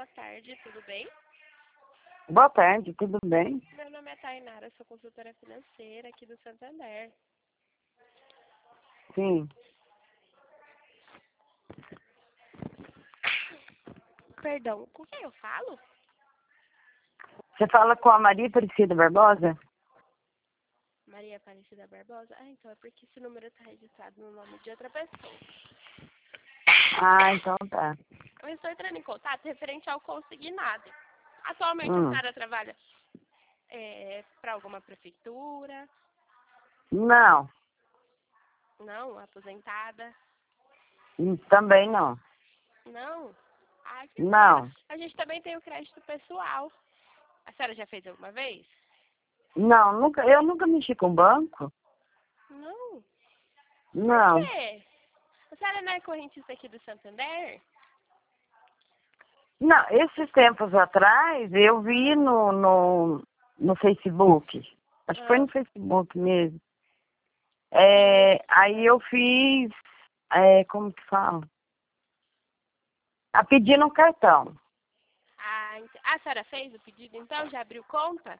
boa tarde, tudo bem? Boa tarde, tudo bem? Meu nome é Tainara, sou consultora financeira aqui do Santander. Sim. Perdão, com quem eu falo? Você fala com a Maria Aparecida Barbosa? Maria Aparecida Barbosa? Ah, então é porque esse número está registrado no nome de outra pessoa. Ah, então tá. Eu estou entrando em contato referente ao consignado. Atualmente a Hum. senhora trabalha para alguma prefeitura? Não, Não? Aposentada? também não. Não? Ah, que pena. Não, A gente também tem o crédito pessoal. A senhora já fez alguma vez? não, eu nunca mexi com banco. Não. Por Não. quê? A senhora não é correntista aqui do Santander? Não, esses tempos atrás eu vi no Facebook. Acho que foi Ah, no Facebook mesmo. sim. Aí eu fiz, como que fala? A pedir no cartão. Ah, a senhora fez o pedido, então? Já abriu conta?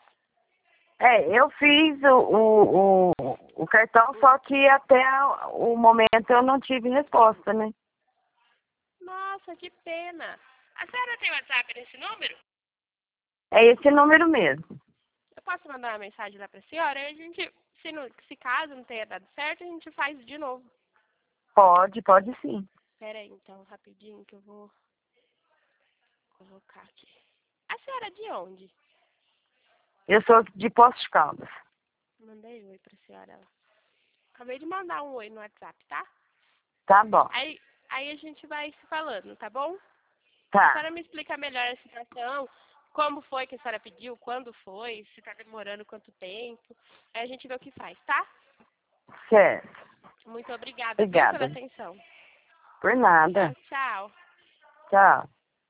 Eu fiz o cartão, só que até o momento eu não tive resposta, né? Nossa, que pena. A senhora tem WhatsApp nesse número? É esse número mesmo. Eu posso mandar uma mensagem lá para a senhora? Aí a gente, se caso não tenha dado certo, a gente faz de novo. Pode sim. Espera aí, então, rapidinho, que eu vou colocar aqui. A senhora é de onde? Eu sou de Poços de Caldas. Mandei oi pra senhora. Acabei de mandar um oi no WhatsApp, tá? Tá bom. Aí a gente vai se falando, tá bom? A Tá. senhora me explica melhor a situação, como foi que a senhora pediu, quando foi, se tá demorando quanto tempo. Aí a gente vê o que faz, tá? Certo. Muito obrigada, viu, pela Obrigada. atenção. Por Tchau, nada. tchau. Tchau.